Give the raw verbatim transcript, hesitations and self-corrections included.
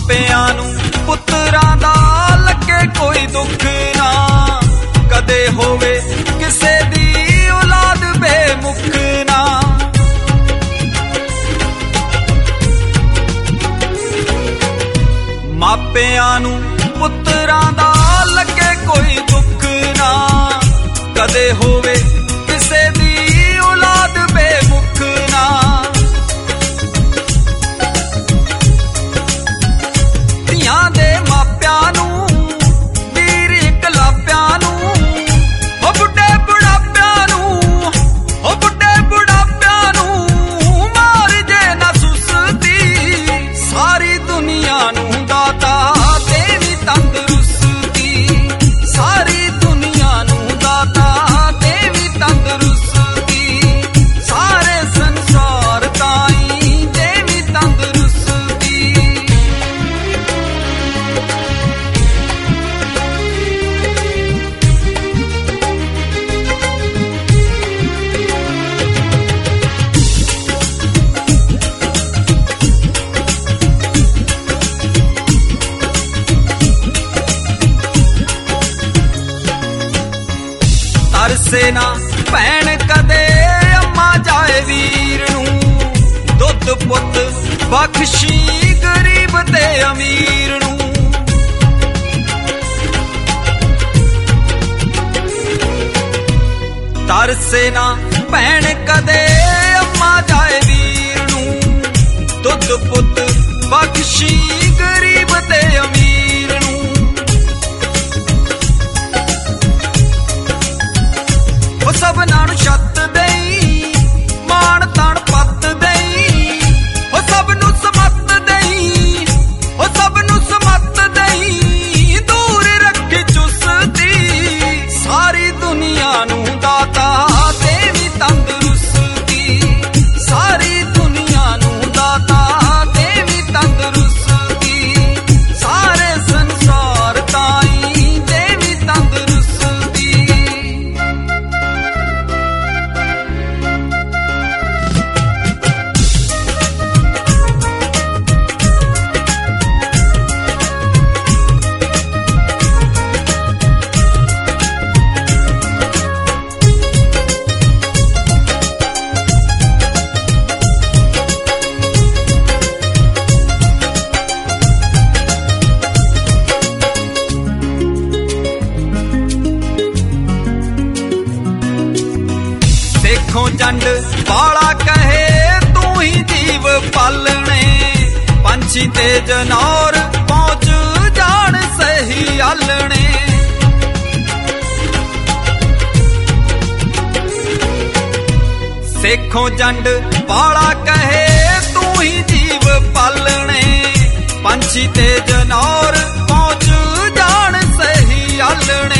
ਮਾਪਿਆਂ ਨੂੰ ਪੁੱਤਰਾਂ ਦਾ ਲੱਗੇ ਕੋਈ ਦੁੱਖ ਨਾ, ਕਦੇ ਹੋਵੇ ਕਿਸੇ ਦੀ ਔਲਾਦ ਬੇਮੁਖ ਨਾ। ਮਾਪਿਆਂ ਨੂੰ ਪੁੱਤਰਾਂ ਦਾ ਲੱਗੇ ਕੋਈ ਦੁੱਖ ਨਾ, ਕਦੇ ਹੋਵੇ ਕਿਸੇ ਦੀ ਔਲਾਦ ਬੇਮੁਖ ਨਾ। ਧੀਆਂ ਦੇ ਮਾਪਿਆਂ ਨੂੰ ਵੀਰ ਇਕਲਾਪਿਆਂ ਨੂੰ, ਉਹ ਬੁੱਢੇ ਬੁਢਾਪਿਆਂ ਨੂੰ, ਉਹ ਬੁੱਢੇ ਬੁਢਾਪਿਆਂ ਨੂੰ ਮਾਰ ਜੇ ਨਾ ਸੁਸਤੀ। ਸਾਰੀ ਦੁਨੀਆ ਨੂੰ ਦਾਤਾ ਦੇਵੀ ਤੰਦਰੁਸਤੀ, ਸਾਰੀ ਦੁਨੀਆ ਨੂੰ ਦਾਤਾ ਦੇਵੀ ਤੰਦਰੁਸਤੀ, ਸਾਰੇ ਸੰਸਾਰ ਤਾਈਂ ਦੇਵੀ ਤੰਦਰੁਸਤੀ। ਤਰਸੇ ਨਾ ਭੈਣ ਕਦੇ ਅੰਮਾ ਜਾਏ ਵੀਰ ਨੂੰ, ਦੁੱਧ ਪੁੱਤ ਬਖਸ਼ੀ ਗਰੀਬ ਤੇ ਅਮੀਰ ਨੂੰ। ਤਰਸੇ ਨਾ ਭੈਣ ਕਦੇ ਅੰਮਾ ਜਾਏ ਵੀਰ ਨੂੰ, ਦੁੱਧ ਪੁੱਤ ਬਖਸ਼ੀ ਗਰੀਬ ਤੇ ਅਮੀਰ ਨੂੰ। ਉਹ ਸਭਨਾਂ ਨੂੰ ਛੱਤ ਦੇਈ, ਮਾਣ ਤਾਣ ਪੱਤ ਦੇਈ, ਉਹ ਸਭ ਨੂੰ ਸਮੱਤ ਦੇਈ, ਉਹ ਸਭ ਨੂੰ ਸਮੱਤ ਦੇਈ, ਦੂਰ ਰੱਖੀ ਚੁਸਤੀ। ਸਾਰੀ ਦੁਨੀਆ ਨੂੰ ਦਾਤਾ ਦੇਵੀ ਤੰਦਰੁਸਤੀ, ਸਾਰੀ ਦੁਨੀਆ ਨੂੰ ਦਾਤਾ ਦੇਵੀ ਤੰਦਰੁਸਤੀ, ਸਾਰੇ ਸੰਸਾਰ ਤਾਈਂ ਦੇਵੀ ਤੰਦਰੁਸਤੀ। ਦੇਖੋ ਜੰਡ ਬਾਲਾ ਕਹੇ ਤੂੰ ਹੀ ਜੀਵ ਪਾਲਣੇ, ਪੰਛੀ ਤੇ ਜਨੌਰ ਪਹੁੰਚ ਜਾਣ ਸਹੀ ਆਲਣੇ। ਸੇਖੋਂ ਜੰਡ ਬਾਲਾ ਕਹੇ ਤੂੰ ਹੀ ਜੀਵ ਪਾਲਣੇ, ਪੰਛੀ ਤੇ ਜਨੌਰ ਪਹੁੰਚ ਜਾਣ ਸਹੀ ਆਲਣੇ।